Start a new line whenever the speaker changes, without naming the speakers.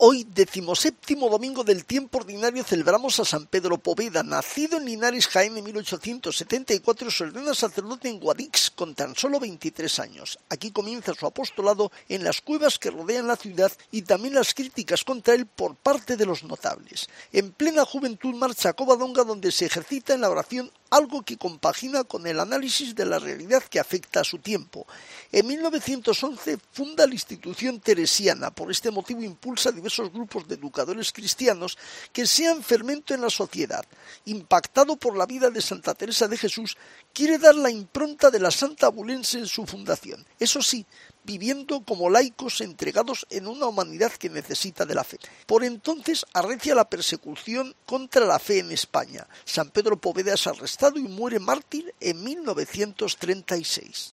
Hoy, 17º domingo del tiempo ordinario, celebramos a San Pedro Poveda. Nacido en Linares, Jaén, en 1874, se ordena sacerdote en Guadix con tan solo 23 años. Aquí comienza su apostolado en las cuevas que rodean la ciudad y también las críticas contra él por parte de los notables. En plena juventud marcha a Covadonga, donde se ejercita en la oración, algo que compagina con el análisis de la realidad que afecta a su tiempo. En 1911 funda la institución teresiana. Por este motivo impulsa diversos grupos de educadores cristianos que sean fermento en la sociedad. Impactado por la vida de Santa Teresa de Jesús, quiere dar la impronta de la Santa Abulense en su fundación. Eso sí, viviendo como laicos entregados en una humanidad que necesita de la fe. Por entonces arrecia la persecución contra la fe en España. San Pedro Poveda es arrestado y muere mártir en 1936.